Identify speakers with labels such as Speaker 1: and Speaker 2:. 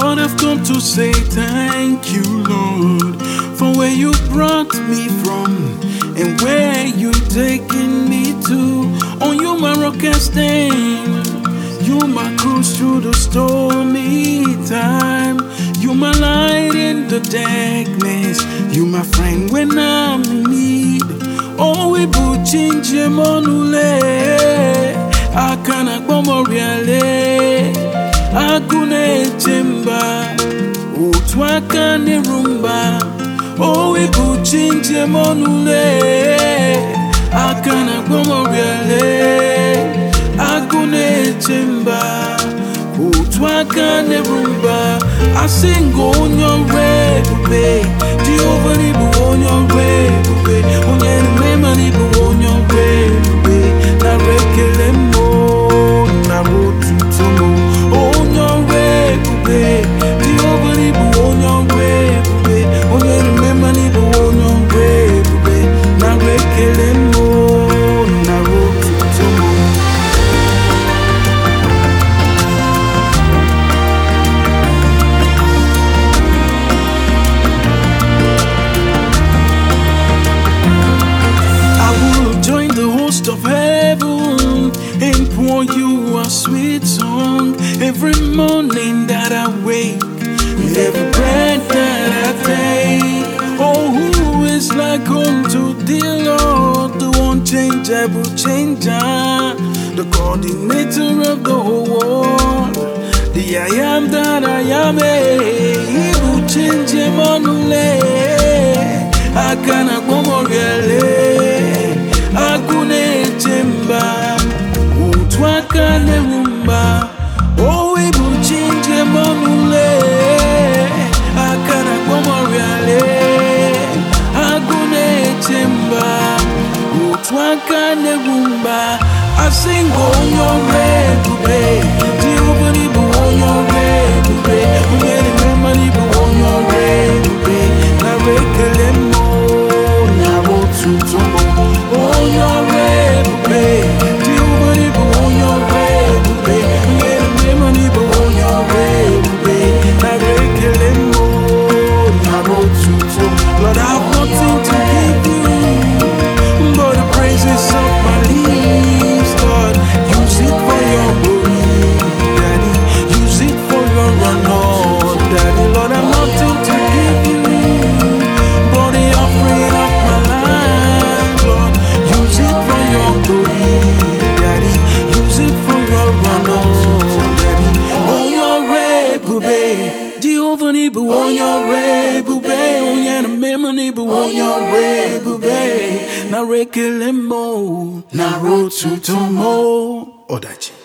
Speaker 1: Lord, I've come to say thank you, Lord, for where you brought me from and where you taking me to. On you my rock and stand, you my cruise through the stormy time. You my light in the darkness, you my friend when I'm in need. Oh, we put change monule, akana bomoriale, akune chemba, utwaka ne rumba. Oh, we put change monule, akana bomoriale, akune chemba, utwaka ne rumba. I sing on your way, baby. Jehovah Nibu on your way, baby. On your memory, on your way, baby. Na rekele mo, na rotu tomo. On your way, baby. Jehovah Nibu on your way, baby. On your memory, on your way, baby. Na rekele mo, na rotu tomo. Of heaven and pour you a sweet song every morning that I wake, with every breath that I take. Oh, who is like unto the Lord, the unchangeable changer, the coordinator of the whole world, the I am that I am. He will change him on the lay. I cannot go more akune chemba, utwaka ne rumba. Oh, we will change monule, akana komoriale, akune chemba, utwaka ne rumba. I sing on your way, baby. Jehovah Nibu on your way, baby. We get it, money, but on your way, baby. Na rekele mo, na rotu tomo. On your way, baby. Jehovah Nibu on your way, baby. We get it, money, but on your way, baby. Na rekele mo, na rotu tomo. Lord, I have nothing to give you but the praises of my lips, Lord. Use it for your glory, Daddy. Use it for your honor, Daddy. Lord, I'm nothing to give you but the offering of my life, Lord. Use it for your glory, Daddy. Use it for your honor, Daddy. On your way, baby. Jehovah Nibu on your way, baby. On your memory, on your way, baby. Na rekele mo, na rotu tomo. Odachi.